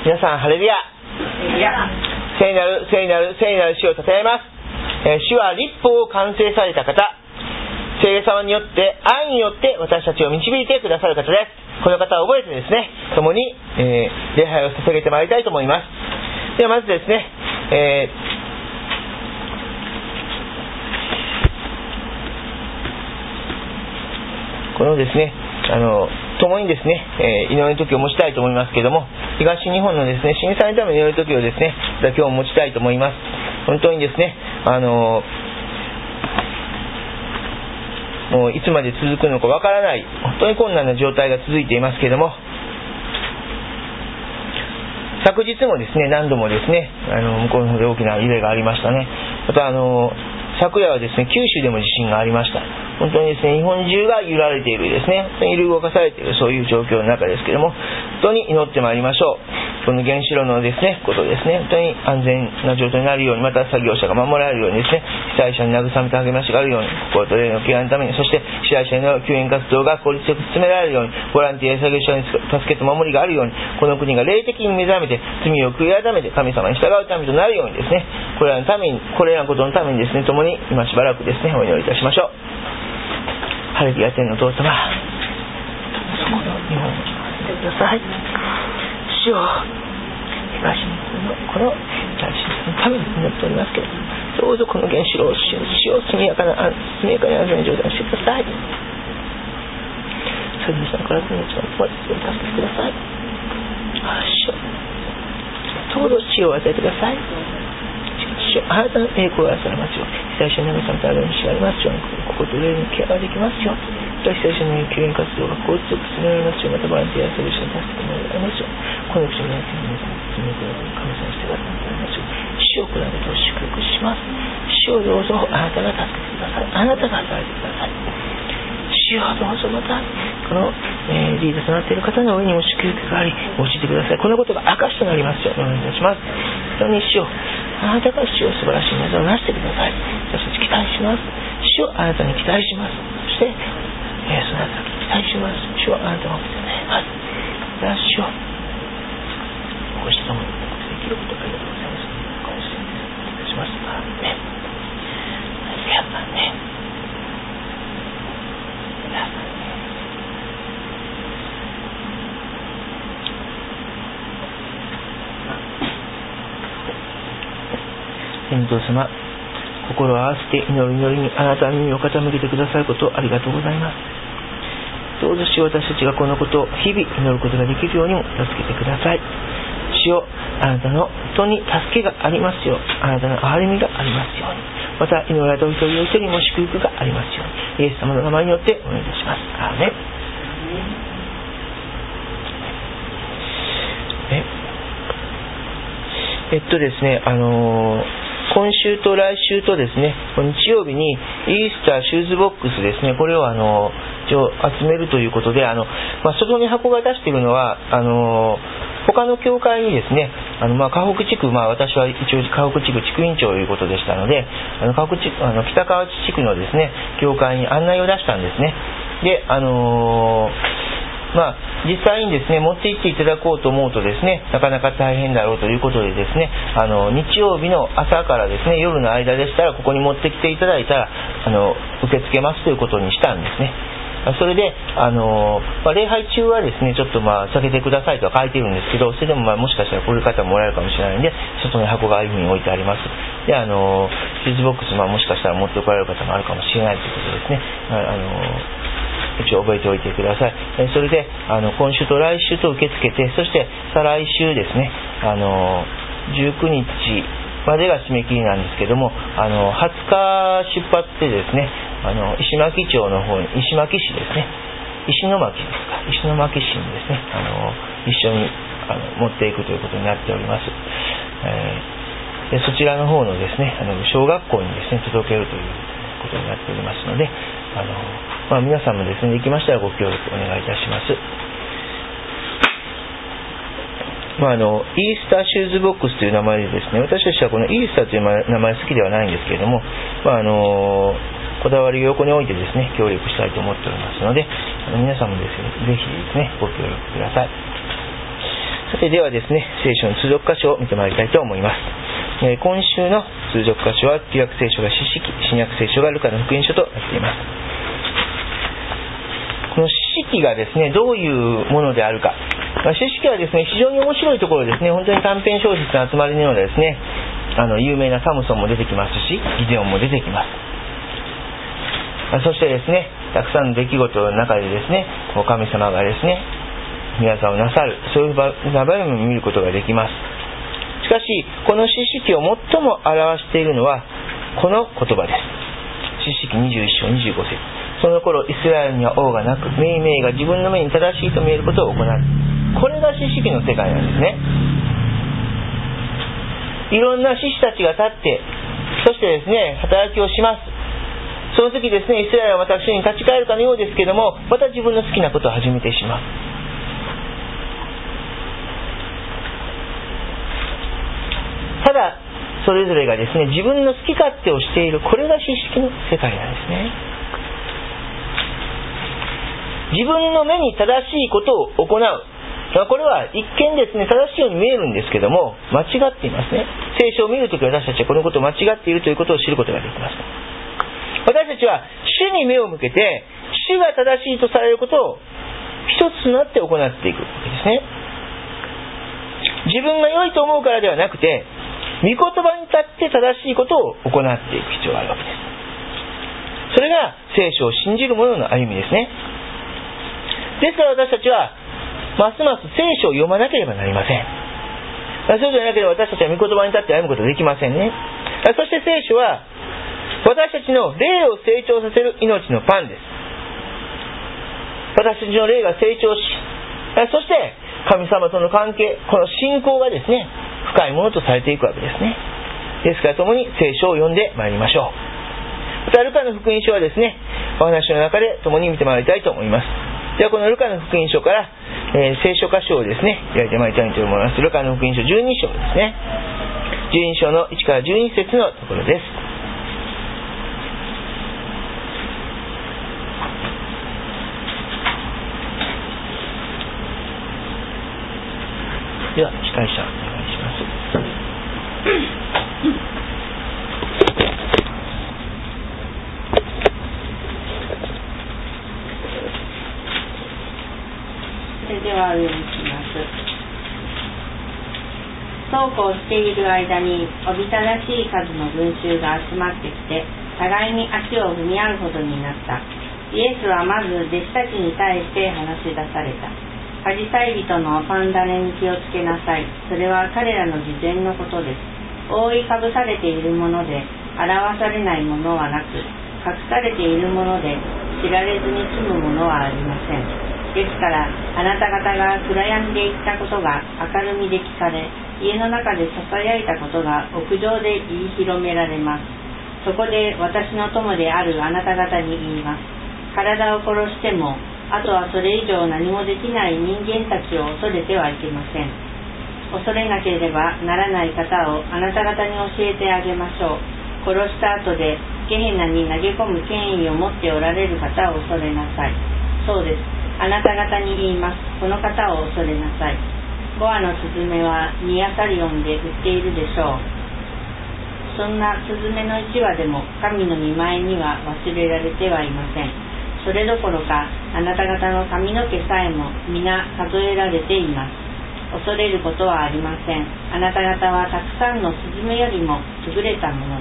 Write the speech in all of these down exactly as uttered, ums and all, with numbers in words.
皆さんハレルヤ。聖なる聖なる聖なる主を称えます。えー、主は律法を完成された方、聖霊様によって愛によって私たちを導いてくださる方です。この方を覚えてですね、共に、えー、礼拝を捧げてまいりたいと思います。ではまずですね、えー、このですね、あの共にですね、えー、祈りの時を持ちたいと思いますけれども、東日本のですね、震災のための祈りの時をですね、今日も持ちたいと思います。本当にですね、あのもういつまで続くのかわからない、本当に困難な状態が続いていますけれども、昨日もですね、何度もですね、あの向こうの方で大きな揺れがありましたね。またあの昨夜はですね、九州でも地震がありました。本当にですね、日本中が揺られているですね、本当に揺り動かされている、そういう状況の中ですけれども、本当に祈ってまいりましょう。この原子炉のですね、ことですね、本当に安全な状態になるように、また作業者が守られるようにですね、被災者に慰めて励ましがあるように、心と霊のケアのために、そして被災者への救援活動が効率よく進められるように、ボランティアや作業者に助けと守りがあるように、この国が霊的に目覚めて罪を悔い改めて神様に従うためとなるようにですね、これらのために、これらのことのためにですね、共に今しばらくですね、お祈りいたしましょう。ハレルヤ天のお父様、そこの日本を見てください。主よ、東日本のこの大震災のために祈っておりますけれども、どうぞこの原子炉を主よ、速やかな速やかに安全な状態にしてください。それにさんから命を助けてください。主よ、どうぞ知恵を与えてください。主よ、あなたの栄光がされますよ。被災者の皆さんとある道がありますように、心と霊にケアができますよ。被災者の救援活動が効率よく進められますよ。またボランティア作業者に助けてもらいますよ。この国の皆さんに罪を悔い改め神様にしてくださいますよ。主をこのことを祝福します。主をどうぞあなたが助けてください。あなたが与えてください。主よ、どうぞまたこの、えー、リーダーとなっている方の上にも祝福があり教えてください。このことが証となりますようお願いいたします。本当に主よ、あなたが主よ、素晴らしい技をなしてください。私たち期待します。主よ、あなたに期待します。そして、えー、そのあたりに期待します。主よ、あなたを見てね、はい、主よ、ご指導もできることありがとうございます。ご指導お願いします。アーメン。アーメン。天道様、心を合わせて祈る祈りにあなたの耳を傾けてくださることをありがとうございます。どうぞ主よ、私たちがこのことを日々祈ることができるようにも助けてください。主よ、あなたの本当に助けがありますよう、あなたの憐れみがありますように、また祈られたお一人お一人にも祝福がありますように、イエス様の名前によってお願いいたします。アーメン。ええっとですね、あのー今週と来週とですね、日曜日にイースターシューズボックスですね、これをあの集めるということで、あの、まあ、外に箱が出しているのはあの他の教会にですね、あの、まあ、河北地区、まあ、私は一応河北地区地区委員長ということでしたので、あの河北地区、あの北河内地区のですね教会に案内を出したんですね。で、あのーまあ、実際にですね持って行っていただこうと思うとですねなかなか大変だろうということでですね、あの日曜日の朝からですね夜の間でしたらここに持ってきていただいたらあの受け付けますということにしたんですね。それであの、まあ、礼拝中はですねちょっとまあ避けてくださいとは書いてるんですけど、それでもまあもしかしたらこういう方もおられるかもしれないので外に箱がああいうふうに置いてあります。で、あのシューズボックス、まあ、もしかしたら持ってこられる方もあるかもしれないということですね。あの一応覚えておいてください。それであの今週と来週と受け付けて、そして再来週ですね、あのじゅうくにちまでが締め切りなんですけども、あのはつか出発でですね、あの石巻町の方に、石巻市ですね、石巻ですか、石巻市にですね、あの一緒にあの持っていくということになっております。えー、でそちらの方のですね、あの小学校にですね届けるということになっておりますので、あのまあ、皆さんもですねできましたらご協力お願いいたします。まあ、あのイースターシューズボックスという名前でですね、私としてはこのイースターという名前好きではないんですけれども、まあ、あのこだわりを横に置いてですね協力したいと思っておりますので、あの皆さんもですねぜひですねご協力ください。 さてではですね、聖書の通読箇所を見てまいりたいと思います。えー、今週の通読箇所は旧約聖書が四式、新約聖書がルカの福音書となっています。この四式がですね、どういうものであるか。まあ、四式はですね、非常に面白いところですね、本当に短編小説の集まりのようなですね、あの有名なサムソンも出てきますし、ギデオンも出てきます。そしてですね、たくさんの出来事の中でですね、神様がですね、宮沢をなさる、そういう場面を見ることができます。しかし、この四式を最も表しているのは、この言葉です。四式にじゅういっ章にじゅうご節。その頃、イスラエルには王がなく、命名が自分の目に正しいと見えることを行う。これが四式の世界なんですね。いろんな志士たちが立って、そしてですね、働きをします。その時ですね、イスラエルは私に立ち返るかのようですけれども、また自分の好きなことを始めてしまう。ただそれぞれがですね、自分の好き勝手をしている、これが四式の世界なんですね。自分の目に正しいことを行う。これは一見ですね、正しいように見えるんですけども、間違っていますね。聖書を見るとき私たちはこのことを間違っているということを知ることができます。私たちは主に目を向けて、主が正しいとされることを一つとなって行っていくわけですね。自分が良いと思うからではなくて、御言葉に立って正しいことを行っていく必要があるわけです。それが聖書を信じる者の歩みですね。ですから私たちはますます聖書を読まなければなりません。そうでなければ私たちは御言葉に立って歩むことができませんね。そして聖書は私たちの霊を成長させる命のパンです。私たちの霊が成長し、そして神様との関係、この信仰がですね、深いものとされていくわけですね。ですから共に聖書を読んでまいりましょう。またルカの福音書はですね、お話の中で共に見てまいりたいと思います。ではこのルカの福音書から、えー、聖書箇所をですね、開いてまいりたいと思います。ルカの福音書じゅうに章ですね。じゅうに章のいちからじゅうに節のところです。では司会者お願いします。 それではお読みします。そうこうしている間におびただしい数の群衆が集まってきて、互いに足を踏み合うほどになった。イエスはまず弟子たちに対して話し出された。パリサイ人のパンダネに気をつけなさい。それは彼らの偽善のことです。覆いかぶされているもので表されないものはなく、隠されているもので知られずに済むものはありません。ですからあなた方が暗闇で言ったことが明るみで聞かれ、家の中でささやいたことが屋上で言い広められます。そこで私の友であるあなた方に言います。体を殺してもあとはそれ以上何もできない人間たちを恐れてはいけません。恐れなければならない方をあなた方に教えてあげましょう。殺した後でゲヘナに投げ込む権威を持っておられる方を恐れなさい。そうです。あなた方に言います。この方を恐れなさい。ゴアのスズメはニアサリオンで売っているでしょう。そんなスズメの一羽でも神の御前には忘れられてはいません。それどころかあなた方の髪の毛さえも皆数えられています。恐れることはありません。あなた方はたくさんのスズメよりも優れたものです。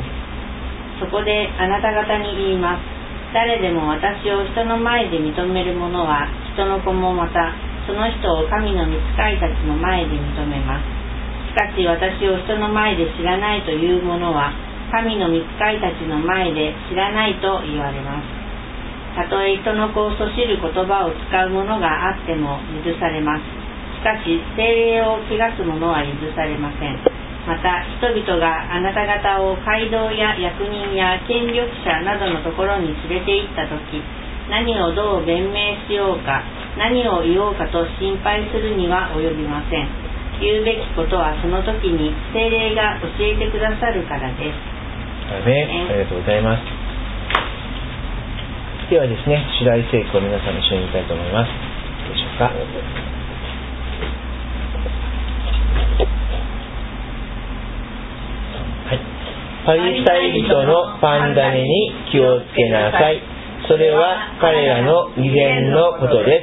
そこであなた方に言います。誰でも私を人の前で認める者は人の子もまたその人を神の御使いたちの前で認めます。しかし私を人の前で知らないという者は神の御使いたちの前で知らないと言われます。たとえ人の子をそしる言葉を使うものがあっても許されます。しかし聖霊を汚すものは許されません。また人々があなた方を街道や役人や権力者などのところに連れて行ったとき、何をどう弁明しようか、何を言おうかと心配するには及びません。言うべきことはその時に聖霊が教えてくださるからです。 ありがとうございます。ではですね、主題聖句を皆さん一緒に見たいと思います。どうでしょうか。 パリサイ人のパン種に気をつけなさい。それは彼らの偽善のことです。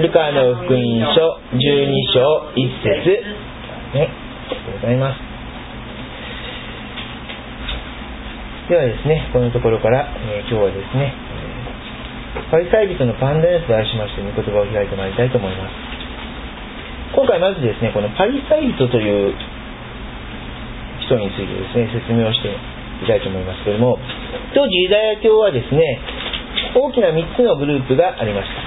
ルカの福音書じゅうに章いち節、ね、ありがとうございます。ではですね、このところから、えー、今日はですね、パリサイ人のパン種と題しまして御言葉を開いてまいりたいと思います。今回まずですね、このパリサイ人という人についてですね、説明をしていきたいと思いますけれども、当時ユダヤ教はですね、大きなみっつのグループがありました。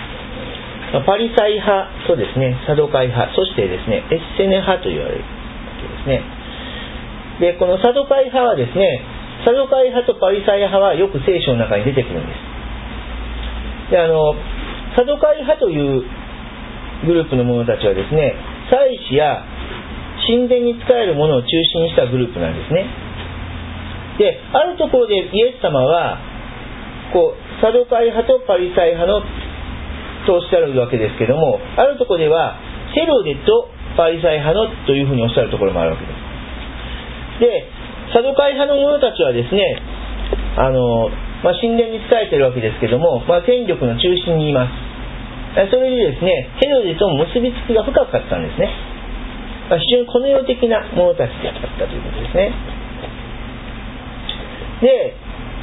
パリサイ派とですね、サドカイ派、そしてですね、エッセネ派と言われるわけですね。で、このサドカイ派はですね、サドカイ派とパリサイ派はよく聖書の中に出てくるんです。で、あのサドカイ派というグループの者たちはですね、祭司や神殿に仕えるものを中心にしたグループなんですね。で、あるところでイエス様はこうサドカイ派とパリサイ派のとおっしゃるわけですけども、あるところではヘロデとパリサイ派のというふうにおっしゃるところもあるわけです。で、サドカイ派の者たちはですね、あの、まあ、神殿に仕えているわけですけども、まあ、権力の中心にいます。それでですね、ヘロデと結びつきが深かったんですね。まあ、非常にこの世的な者たちであったということですね。で、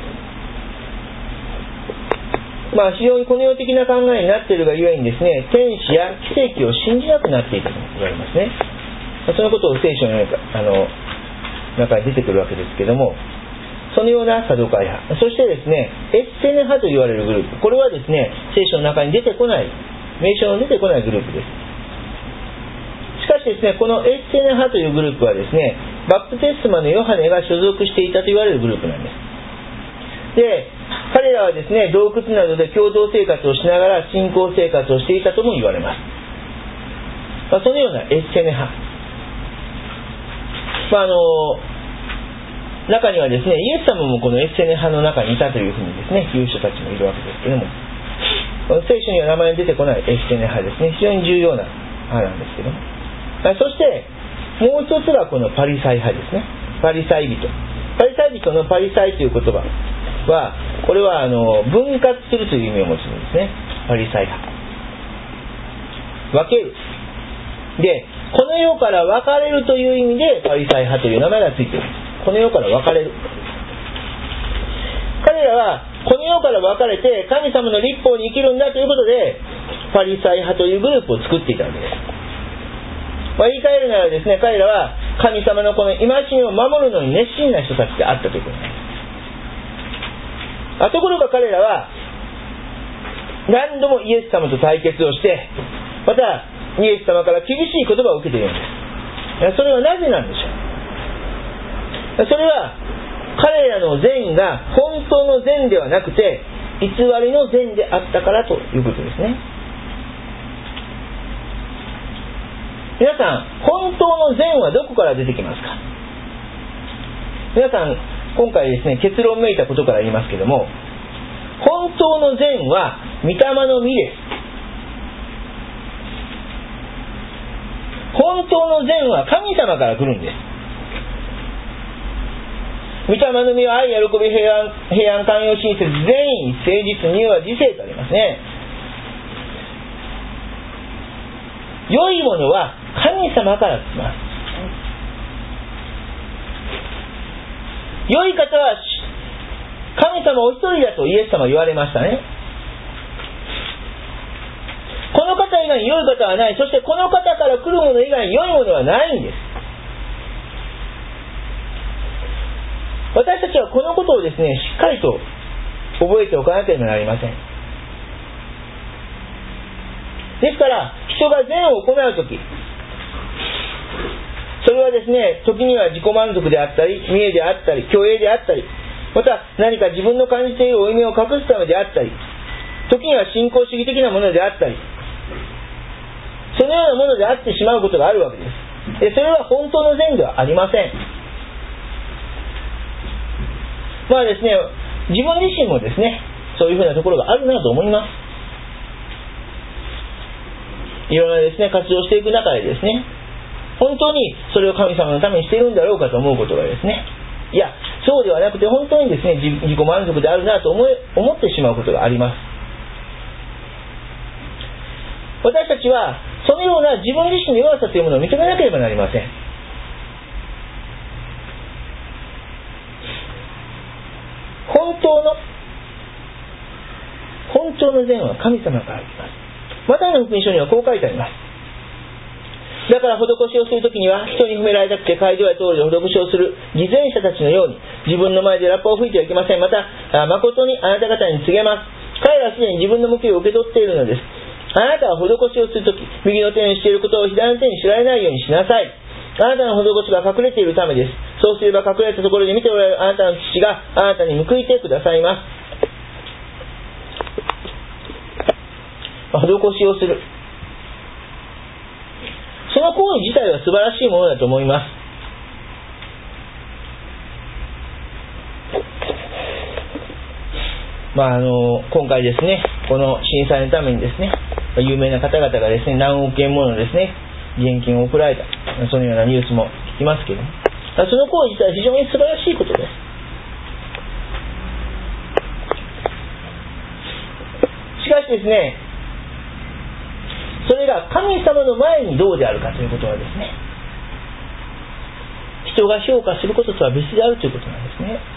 まあ、非常にこの世的な考えになっているがゆえにですね、天使や奇跡を信じなくなっていたと言われますね。まあ、そのことを聖書のあの中に出てくるわけですけども、そのようなサドカイ派、そしてですね、エッセネ派と言われるグループ、これはですね、聖書の中に出てこない、名称の出てこないグループです。しかしですね、このエッセネ派というグループはですね、バプテスマのヨハネが所属していたと言われるグループなんです。で、彼らはですね、洞窟などで共同生活をしながら信仰生活をしていたとも言われます。まあ、そのようなエッセネ派、まあ、あの中にはですね、イエス様もこのエッセネ派の中にいたというふうにですね、言う人たちもいるわけですけれども、聖書には名前に出てこないエッセネ派ですね、非常に重要な派なんですけども、そしてもう一つがこのパリサイ派ですね。パリサイ人、パリサイ人のパリサイという言葉は、これはあの分割するという意味を持つんですね。パリサイ派、分ける。で、この世から分かれるという意味でパリサイ派という名前がついている。この世から分かれる。彼らはこの世から分かれて神様の律法に生きるんだということで、パリサイ派というグループを作っていたわけです。まあ、言い換えるならですね、彼らは神様のこの戒めを守るのに熱心な人たちであったということです。あところが彼らは何度もイエス様と対決をして、またイエス様から厳しい言葉を受けているんです。それはなぜなんでしょう。それは彼らの善が本当の善ではなくて偽りの善であったからということですね。皆さん、本当の善はどこから出てきますか。皆さん、今回ですね、結論めいたことから言いますけども、本当の善は御霊の実です。本当の善は神様から来るんです。御霊の実は愛、喜び、平安、平安、寛容、親切、善意、誠実、柔和、自制とありますね。良いものは神様から来ます。良い方は神様お一人だとイエス様は言われましたね。この方以外に良い方はない。そしてこの方から来るもの以外に良いものはないんです。私たちはこのことをですね、しっかりと覚えておかなければなりません。ですから人が善を行うとき、それはですね、時には自己満足であったり、見栄であったり、虚栄であったり、また何か自分の感じている負い目を隠すためであったり、時には信仰主義的なものであったり、そのようなものであってしまうことがあるわけです。で、それは本当の善ではありません。まあですね、自分自身もですね、そういうふうなところがあるなと思います。いろんなですね、活動していく中でですね、本当にそれを神様のためにしているんだろうかと思うことがですね、いや、 そうではなくて本当にですね、自己満足であるなと思い思ってしまうことがあります。私たちはそのような自分自身の弱さというものを認めなければなりません。本当の本当の善は神様から来ます。マタイの福音書にはこう書いてあります。だから施しをするときには、人に褒められたくて街道や通りで施しをする偽善者たちのように自分の前でラッパを吹いてはいけません。また誠にあなた方に告げます。彼らはすでに自分の報いを受け取っているのです。あなたは施しをするとき、右の手にしていることを左の手に知られないようにしなさい。あなたの施しが隠れているためです。そうすれば隠れたところで見ておられるあなたの父があなたに報いてくださいます。施しをする、その行為自体は素晴らしいものだと思います。まああの今回ですね、この震災のためにですね、有名な方々がですね、何億円ものですね、現金を送られた、そのようなニュースも聞きますけども、その行為自体は非常に素晴らしいことです。しかしですね、それが神様の前にどうであるかということはですね、人が評価することとは別であるということなんですね。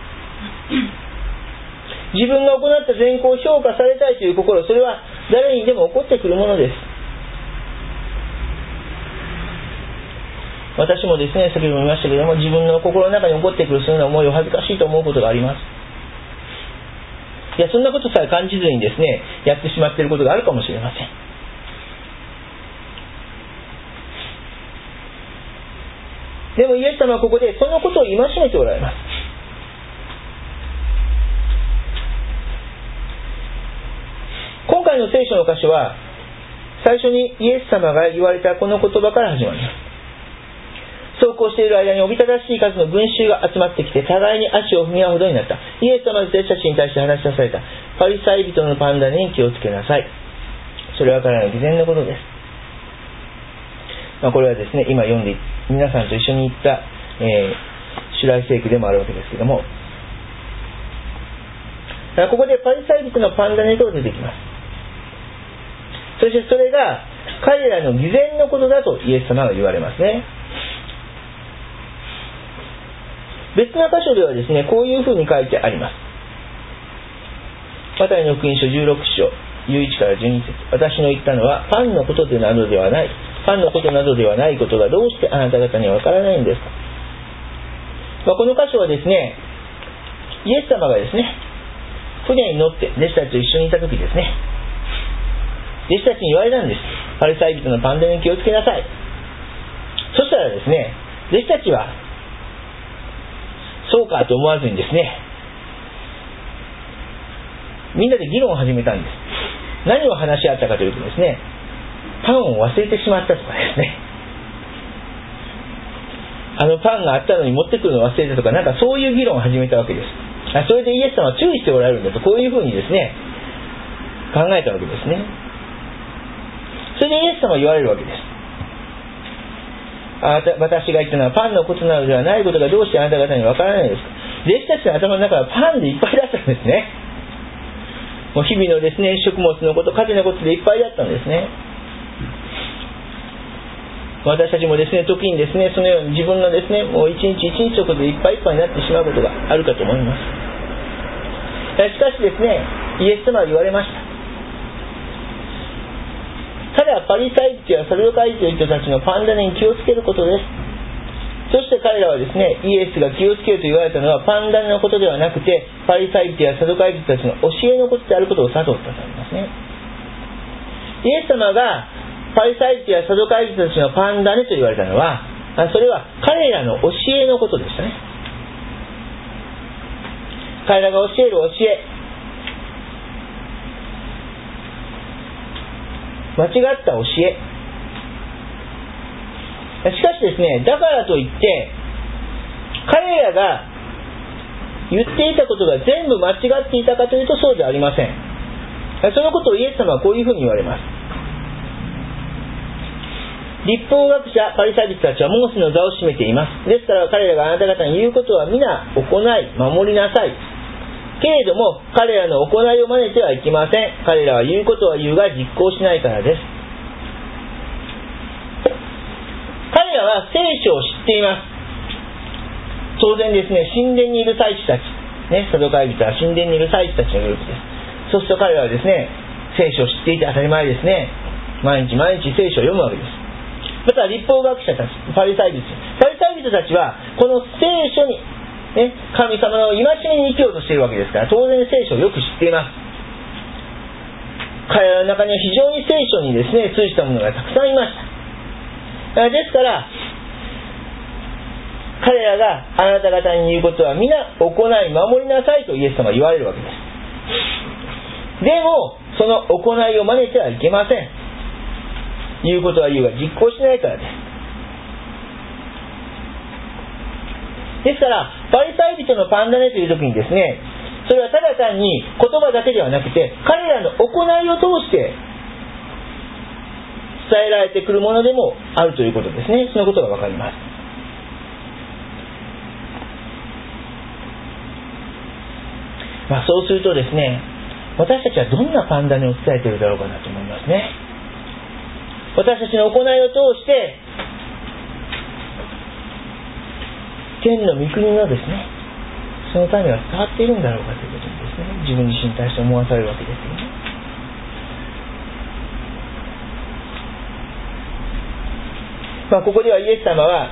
自分が行った善行を評価されたいという心、それは誰にでも起こってくるものです。私もですね、先ほども言いましたけれども、自分の心の中に起こってくるそのような思いを恥ずかしいと思うことがあります。いや、そんなことさえ感じずにですね、やってしまっていることがあるかもしれません。でもイエス様はここでそのことを戒めておられます。今回の聖書の箇所は最初にイエス様が言われたこの言葉から始まります。走行している間におびただしい数の群衆が集まってきて互いに足を踏み合うほどになった。イエス様の弟子たちに対して話し出された。パリサイ人のパンダに気をつけなさい。それは彼らの偽善のことです。まあ、これはですね、今読んで皆さんと一緒に行った、えー、主来聖句でもあるわけですけども、ここでパリサイ人のパンダネと出てきます。そしてそれが彼らの偽善のことだとイエス様が言われますね。別な箇所ではですね、こういうふうに書いてあります。マタイの福音書じゅうろく章じゅういちからじゅうに節、私の言ったのはパンのことでなどではない、パンのことなどではないことがどうしてあなた方にはわからないんですか。まあ、この箇所はですね、イエス様がですね、船に乗って弟子たちと一緒にいた時ですね、弟子たちに言われたんです。パリサイ人のパンダに気をつけなさい。そしたらですね、弟子たちはそうかと思わずにですね、みんなで議論を始めたんです。何を話し合ったかというとですね、パンを忘れてしまったとかですね、あのパンがあったのに持ってくるのを忘れたとか、なんかそういう議論を始めたわけです。それでイエス様は注意しておられるんだと、こういうふうにですね考えたわけですね。それでイエス様は言われるわけです。あなた、私が言ったのはパンのことなどではないことがどうしてあなた方にわからないですか。弟子たちの頭の中はパンでいっぱいだったんですね。もう日々のですね、食物のこと、家事のことでいっぱいだったんですね。私たちもですね、時にですね、そのように自分のですね、もう一日一日のことでいっぱいいっぱいになってしまうことがあるかと思います。しかしですね、イエス様は言われました。彼はパリサイ人やサドカイ人たちのパンダネに気をつけることです。そして彼らはですね、イエスが気をつけると言われたのはパンダネのことではなくて、パリサイ人やサドカイ人たちの教えのことであることを悟ったとありますね。イエス様がパリサイ人やサドカイ人たちのパンダネと言われたのは、それは彼らの教えのことでしたね。彼らが教える教え、間違った教え。しかしですね、だからといって彼らが言っていたことが全部間違っていたかというとそうではありません。そのことをイエス様はこういうふうに言われます。 立法学者パリサイ人たちはモーセの座を占めています。ですから彼らがあなた方に言うことは皆行い守りなさい。けれども彼らの行いを真似てはいけません。彼らは言うことは言うが実行しないからです。彼らは聖書を知っています。当然ですね、神殿にいる祭司たち、ね、サドカイ人は神殿にいる祭司たちのグループです。そうすると彼らはですね、聖書を知っていて当たり前ですね。毎日毎日聖書を読むわけです。また立法学者たち、パリサイ人パリサイ人たちはこの聖書に、ね、神様の戒めに生きようとしているわけですから、当然聖書をよく知っています。彼らの中には非常に聖書にですね通じたものがたくさんいました。ですから彼らがあなた方に言うことは皆行い守りなさいとイエス様は言われるわけです。でもその行いを真似てはいけません。言うことは言うが実行しないからです。ですからパリサイ人のパンダネという時にですね、それはただ単に言葉だけではなくて彼らの行いを通して伝えられてくるものでもあるということですね。そのことが分かります。まあ、そうするとですね、私たちはどんなパンダネを伝えているだろうかなと思いますね。私たちの行いを通して天の御国のですね、その種は伝わっているんだろうかということにですね、自分自身に対して思わされるわけですよね。まあ、ここではイエス様は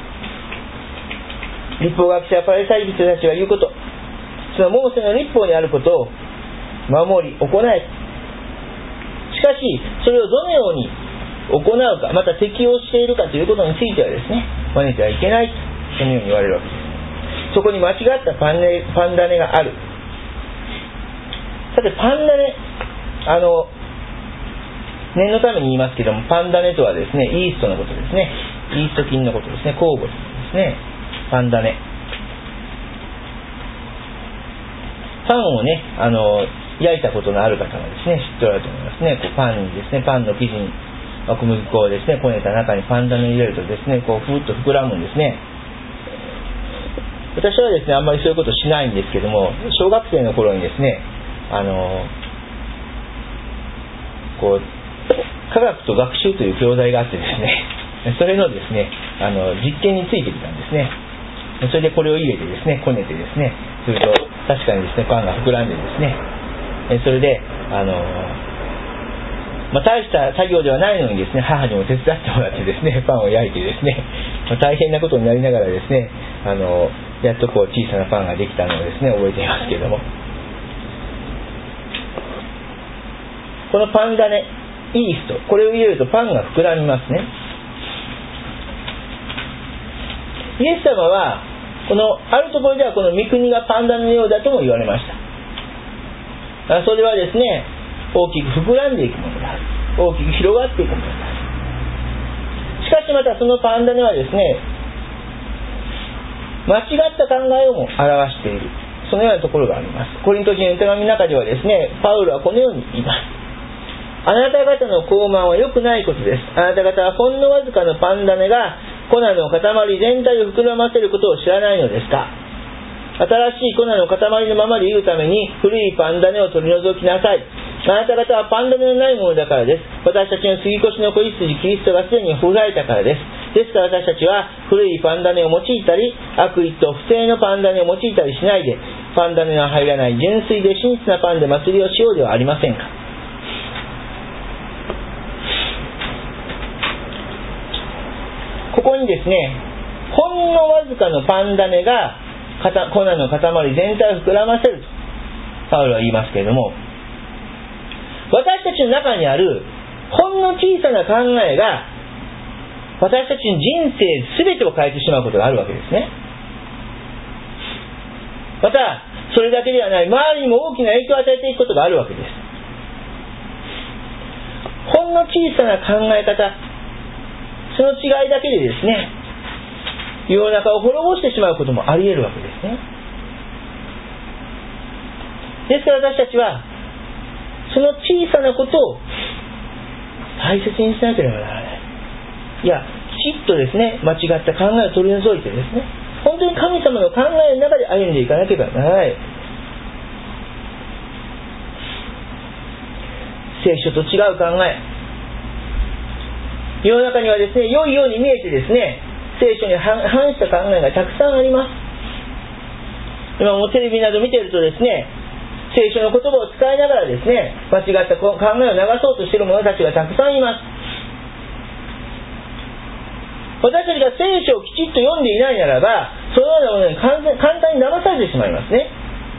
立法学者パリサイ人たちが言うこと、そのモーセの律法にあることを守り行え。しかしそれをどのように行うか、また適用しているかということについてはですね、真似てはいけない、そのように言われるわけです。そこに間違ったパンネ、パンダネがある。さてパンダネ、あの念のために言いますけども、パンダネとはですね、イーストのことですね。イースト菌のことですね。酵母ですね。パンダネ。パンをね、あの焼いたことのある方はですね、知っておられると思いますね。こうパンにですね、パンの生地に小麦粉をですね、こねた中にパンダネを入れるとですね、こうふーっと膨らむんですね。私はですね、あんまりそういうことしないんですけども、小学生の頃にですね、あのこう科学と学習という教材があってですね、それのですね、あの実験についてきたんですね。それでこれを入れてですね、こねてですね、すると確かにですね、パンが膨らんでですね、それであの、まあ、大した作業ではないのにですね、母にも手伝ってもらってですね、パンを焼いてですね、まあ、大変なことになりながらですね、あのやっとこう小さなパンができたのをですね、覚えていますけれども、このパンダネ、イースト、これを入れるとパンが膨らみますね。イエス様はこのあるところではこの御国がパンダネのようだとも言われました。それはですね、大きく膨らんでいくものである、大きく広がっていくものである。しかしまたそのパンダネはですね、間違った考えをも表している、そのようなところがあります。コリント人の手紙の中ではですね、パウロはこのように言います。あなた方の傲慢は良くないことです。あなた方はほんのわずかのパンダネが粉の塊全体を膨らませることを知らないのですか。新しい粉の塊のままでいるために古いパンダネを取り除きなさい。あなた方はパンダネのないものだからです。私たちの杉越の子羊キリストがすでに不在たからです。ですから私たちは古いパンダネを用いたり、悪意と不正のパンダネを用いたりしないで、パンダネの入らない純粋で真実なパンで祭りをしようではありませんか。ここにですね、ほんのわずかのパンダネが粉の塊全体を膨らませるとパウロは言いますけれども、私たちの中にあるほんの小さな考えが私たちの人生全てを変えてしまうことがあるわけですね。またそれだけではない、周りにも大きな影響を与えていくことがあるわけです。ほんの小さな考え方、その違いだけでですね、世の中を滅ぼしてしまうこともあり得るわけですね。ですから私たちはその小さなことを大切にしなければならない。 いやきちっとですね、間違った考えを取り除いてですね、本当に神様の考えの中で歩んでいかなければならない。聖書と違う考え、世の中にはですね、良いように見えてですね、聖書に反した考えがたくさんあります。今もテレビなど見ているとですね、聖書の言葉を使いながらですね、間違った考えを流そうとしている者たちがたくさんいます。私たちが聖書をきちっと読んでいないならば、そのようなものに簡単に騙されてしまいますね。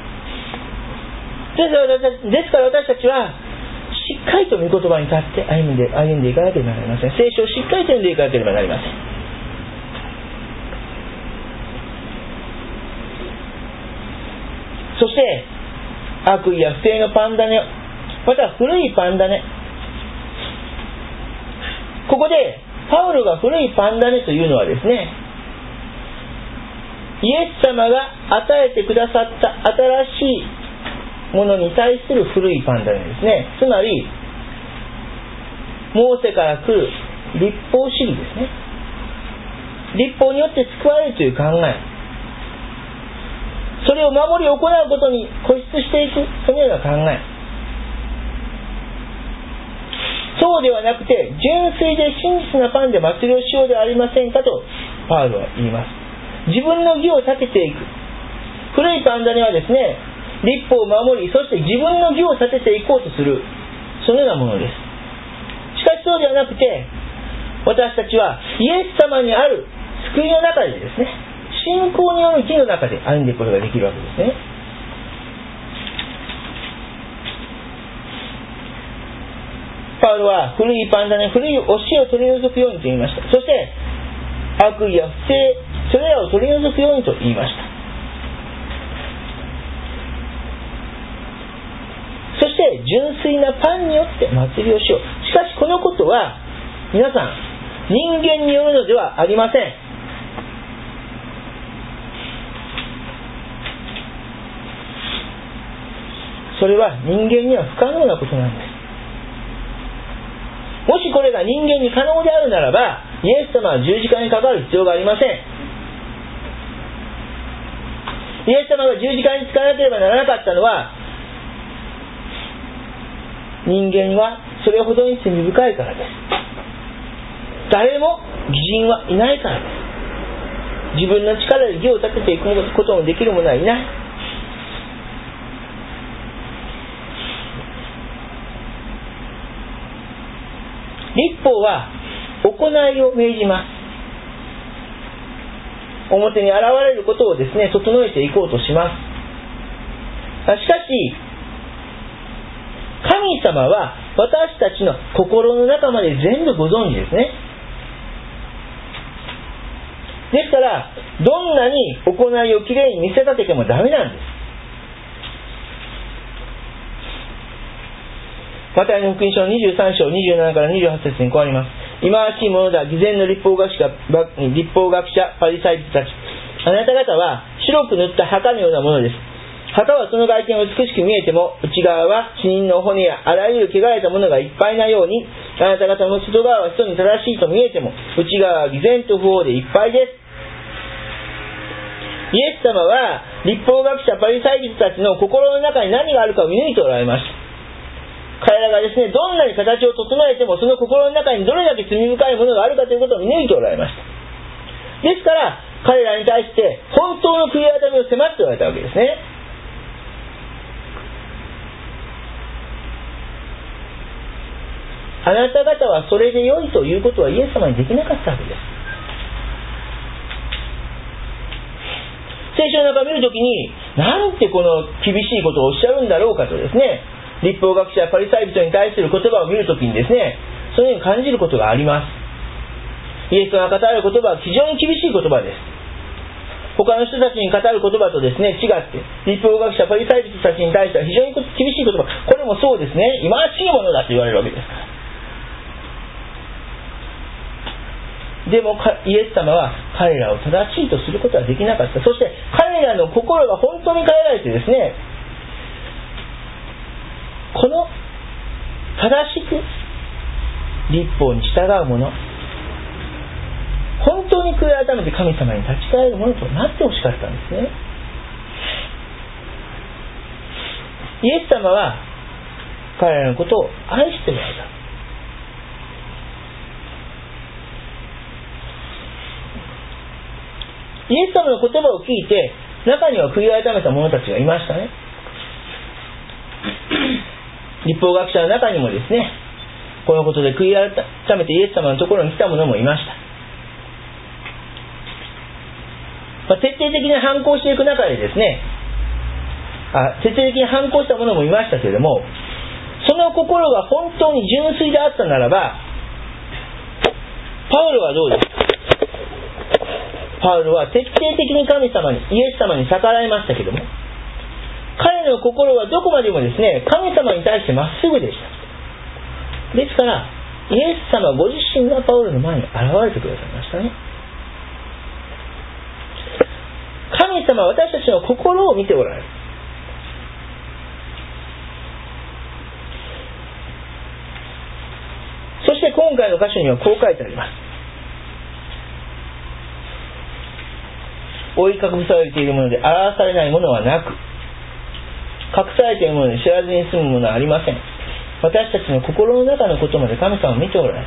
ですから私たちはしっかりと御言葉に立って歩んで、歩んでいかなければなりません。聖書をしっかりと読んでいかなければなりません。そして悪意や不正のパンダネ、また古いパンダネ、ここでパウロが古いパンダネというのはですね、イエス様が与えてくださった新しいものに対する古いパンダネですね。つまりモーセから来る律法主義ですね。律法によって救われるという考え、それを守り行うことに固執していく、そのような考え、そうではなくて純粋で真実なパンで祭りをしようではありませんかとパウロは言います。自分の義を立てていく。古いパンダネはですね、律法を守り、そして自分の義を立てていこうとする、そのようなものです。しかしそうではなくて、私たちはイエス様にある救いの中でですね、信仰による義の中で歩んでいくことができるわけですね。パウロは古いパンダネ、古い教えを取り除くようにと言いました。そして悪意や不正、それらを取り除くようにと言いました。そして純粋なパンによって祭りをしよう。しかしこのことは皆さん、人間によるのではありません。それは人間には不可能なことなんです。もしこれが人間に可能であるならば、イエス様は十字架にかかる必要がありません。イエス様が十字架につかなければならなかったのは、人間はそれほどに罪深いからです。誰も義人はいないからです。自分の力で義を立てていくことのできる者はいない。律法は行いを命じます。表に現れることをですね、整えていこうとします。しかし神様は私たちの心の中まで全部ご存知ですね。ですからどんなに行いをきれいに見せ立ててもダメなんです。マタイの福音書のにじゅうさん章にじゅうななからにじゅうはち節にこうあります。忌まわしいものだ、偽善の立法学者、立法学者パリサイ人たち、あなた方は白く塗った墓のようなものです。墓はその外見を美しく見えても、内側は死人の骨やあらゆる汚れたものがいっぱいなように、あなた方の外側は人に正しいと見えても、内側は偽善と不法でいっぱいです。イエス様は立法学者パリサイ人たちの心の中に何があるかを見抜いておられました。彼らがですね、どんなに形を整えてもその心の中にどれだけ罪深いものがあるかということを見抜いておられました。ですから彼らに対して本当の悔い改めを迫っておられたわけですね。あなた方はそれで良いということはイエス様にできなかったわけです。聖書の中を見るときに、なんてこの厳しいことをおっしゃるんだろうかとですね、立法学者パリサイ人に対する言葉を見るときにですね、そういうふうに感じることがあります。イエス様が語る言葉は非常に厳しい言葉です。他の人たちに語る言葉とですね、違って立法学者パリサイ人たちに対しては非常に厳しい言葉、これもそうですね、忌まわしいものだと言われるわけですから。でもイエス様は彼らを正しいとすることはできなかった。そして彼らの心が本当に変えられてですね、この正しく律法に従う者、 当に悔い改めて神様に立ち返るものとなってほしかったんですね。イエス様は彼らのことを愛しておられた。イエス様の言葉を聞いて、中には悔い改めた者たちがいましたね。律法学者の中にもですね、このことで悔い改めてイエス様のところに来た者もいました。まあ、徹底的に反抗していく中でですね、あ徹底的に反抗した者もいましたけれども、その心が本当に純粋であったならば、パウロはどうですか。パウロは徹底的に神様に、イエス様に逆らいましたけども、彼の心はどこまでもですね、神様に対してまっすぐでした。ですから、イエス様ご自身がパウロの前に現れてくださいましたね。神様は私たちの心を見ておられる。そして今回の箇所にはこう書いてあります。覆い隠されているもので表されないものはなく、隠されているもので知らずに済むものはありません。私たちの心の中のことまで神様を見ておられる。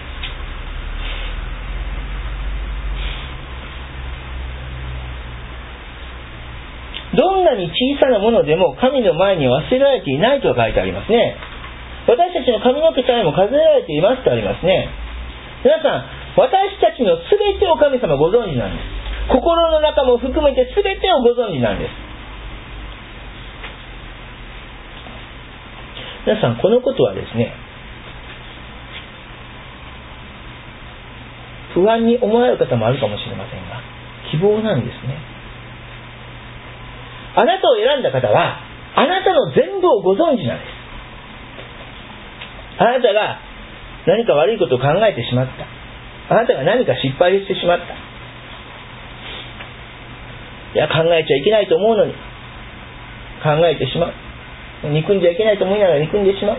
どんなに小さなものでも神の前に忘れられていないと書いてありますね。私たちの髪の毛さえも数えられていますとありますね。皆さん、私たちのすべてを神様ご存知なんです。心の中も含めてすべてをご存知なんです。皆さん、このことはですね、不安に思われる方もあるかもしれませんが、希望なんですね。あなたを選んだ方はあなたの全部をご存知なんです。あなたが何か悪いことを考えてしまった、あなたが何か失敗してしまった、いや考えちゃいけないと思うのに考えてしまう、憎んじゃいけないと思いながら憎んでしまう、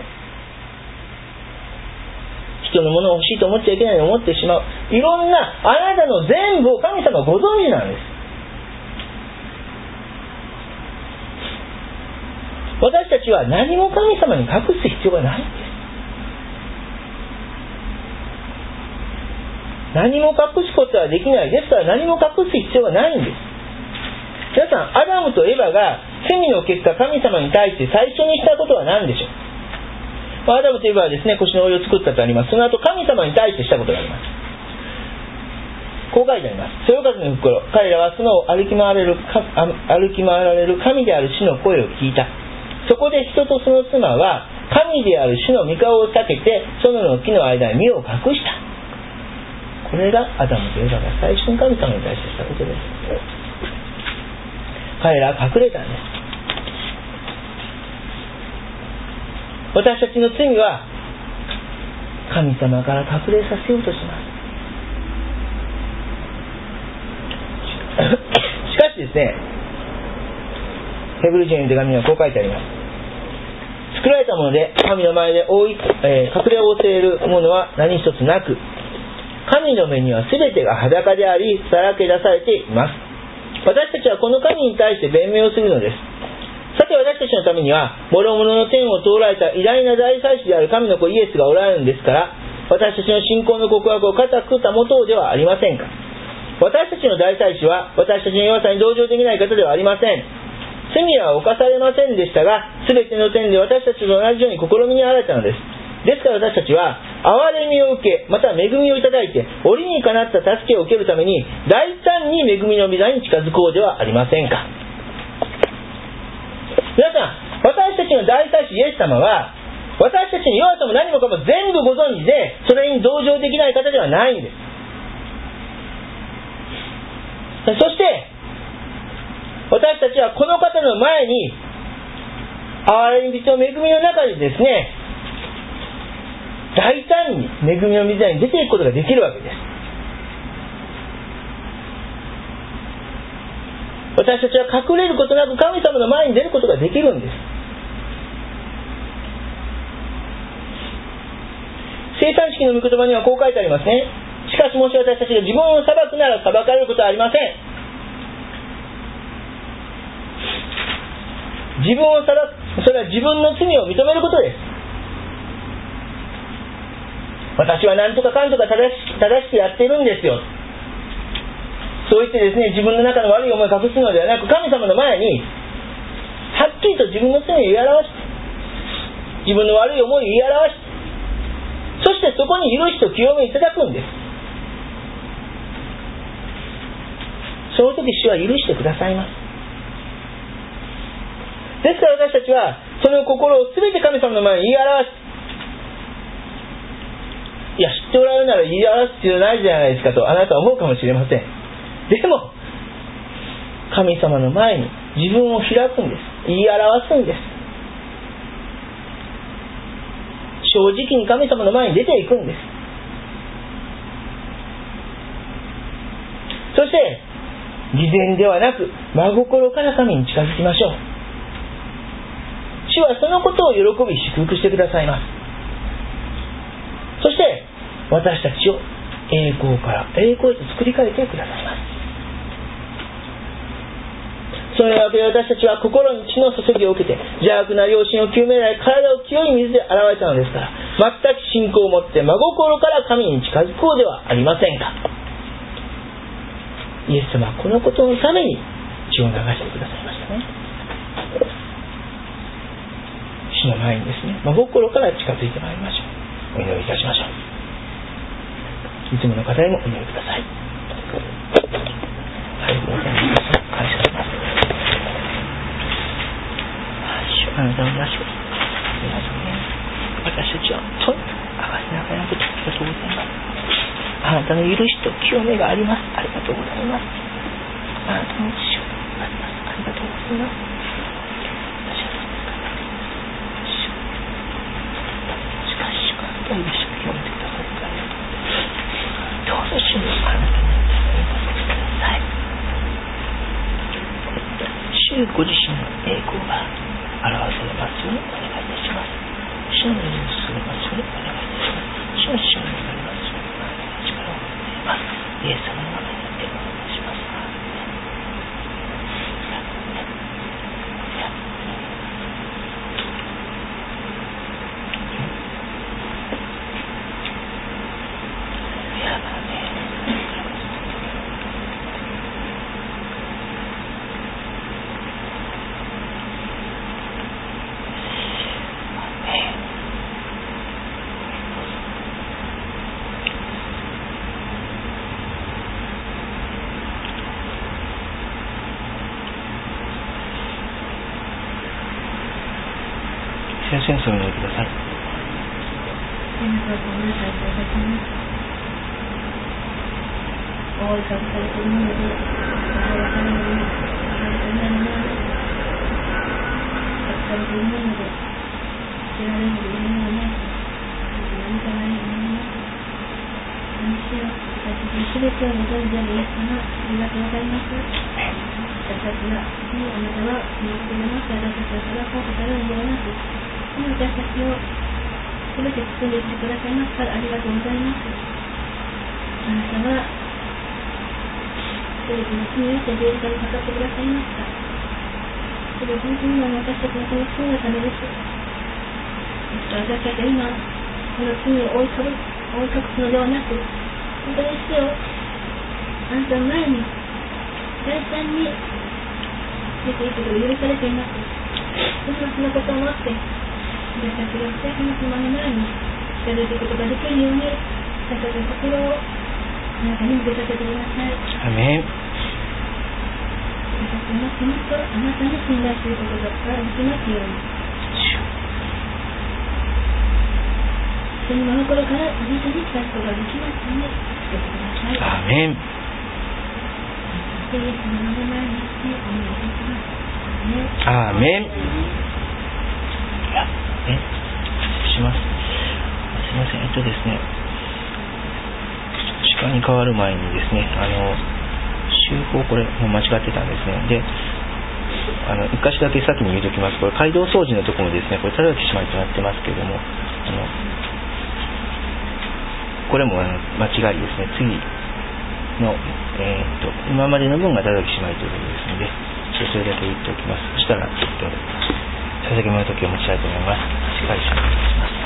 人のものを欲しいと思っちゃいけないと思ってしまう、いろんなあなたの全部を神様はご存知なんです。私たちは何も神様に隠す必要がないんです。何も隠すことはできない。ですから何も隠す必要がないんです。皆さん、アダムとエバが罪の結果神様に対して最初にしたことは何でしょう。アダムとエバはですね、腰の折を作ったとあります。その後神様に対してしたことがあります。こう書いてあります。そよ風の袋、彼らは園を歩き回られる歩き回られる神である主の声を聞いた。そこで人とその妻は神である主の御顔を避けて園の木の間に身を隠した。これがアダムとエバが最初に神様に対してしたことです。彼らは隠れたんです。私たちの罪は神様から隠れさせようとします。しかしですね、ヘブル人の手紙にはこう書いてあります。作られたもので神の前で覆い、えー、隠れ覆っているものは何一つなく、神の目には全てが裸でありさらけ出されています。私たちはこの神に対して弁明をするのです。さて私たちのためには諸々の天を通られた偉大な大祭司である神の子イエスがおられるんですから、私たちの信仰の告白を固く保とうではありませんか。私たちの大祭司は私たちの弱さに同情できない方ではありません。罪は犯されませんでしたが、すべての点で私たちと同じように試みにあられたのです。ですから私たちは憐れみを受け、また恵みをいただいて折にかなった助けを受けるために大胆に恵みの御座に近づこうではありませんか。皆さん、私たちの大祭司イエス様は私たちの弱さも何もかも全部ご存知で、それに同情できない方ではないんです。そして私たちはこの方の前に憐れみと恵みの中でですね、大胆に恵みの御座に出ていくことができるわけです。私たちは隠れることなく神様の前に出ることができるんです。生産式の御言葉にはこう書いてありますね。しかしもし私たちが自分を裁くなら裁かれることはありません。自分を裁く、それは自分の罪を認めることです。私は何とかかんとか正し正しくやっているんですよ、そう言ってですね、自分の中の悪い思いを隠すのではなく、神様の前にはっきりと自分の罪を言い表して、自分の悪い思いを言い表して、そしてそこに許しと清めいただくんです。その時主は許してくださいます。ですから私たちはその心を全て神様の前に言い表して、いや知っておられるなら言い表す必要ないじゃないですかとあなたは思うかもしれません。でも神様の前に自分を開くんです。言い表すんです。正直に神様の前に出ていくんです。そして偽善ではなく真心から神に近づきましょう。主はそのことを喜び祝福してくださいます。そして私たちを栄光から栄光へと作り変えてくださいます。そのわけで私たちは心に血の注ぎを受けて邪悪な良心を清められ、体を清い水で洗われたのですから、全く信仰を持って真心から神に近づこうではありませんか。イエス様はこのことのために血を流してくださいましたね。主の前にですね、真心から近づいてまいりましょう。お祈りいたしましょう。いつもの方へもお祈りください。はい、ごめんなさい。感謝します。主、あなたのなしを皆さんね、私たちは本当に証しながらことありがとうございます。あなたの許しと清めがあります。ありがとうございます。あなたの血があります。ありがとうございます。しかし主があなたの許しを清めてくださるから、どうぞ主のあなたにお助けください。主ご自身の栄光が表されますようにお願いいたします。主の身に進めますようにお願いいたします。主の主になりますようにあなたの力を持っています。イエス様の名前によってお願いします。先生、それをお願いください。 覆い隠されているもので、わからないもので、隠されているもので、知られるものがない、何かないものがない。私は私たちすべてをご存知であるイエス様、ありがとうございます。私たちが、もうあなたはそのことでもって私たちを裁こうとされるのではなく、この私たちをすべて包んでいってくださいますからありがとうございます。あなたはすべての罪をして十字架にかかってくださいました。それは本当に今の私たちのこの罪のためです。ですから私たちは今この罪を覆いかぶ覆い隠すのではなく、本当に主よ、あなたの前に大胆に出ていくことが許されています。そんなそのことをもって私たちが聖なる様の前に近づいていくことができるように、私たちの心をあなたに向けさせてください。 アメン。 私たちの国とあなたに信頼することができますように、その真心からあなたに近づくことができますように助けてください。 アメン。 イエスの名前にしてお願いいたします。 アーメン。ね、します。すみません。えっとですね、時間に変わる前にですね、あの集合これもう間違ってたんですね。で、あの一箇所だけ先に言うときます。これ街道掃除のところもですね、これただきしまいとなってますけれども、あのこれもあの間違いですね。次の、えー、と今までの分がただきしまいということですので、それだけ言っておきます。そしたら、えっと、捧げ物の時を持ちたいと思います。しっかりします。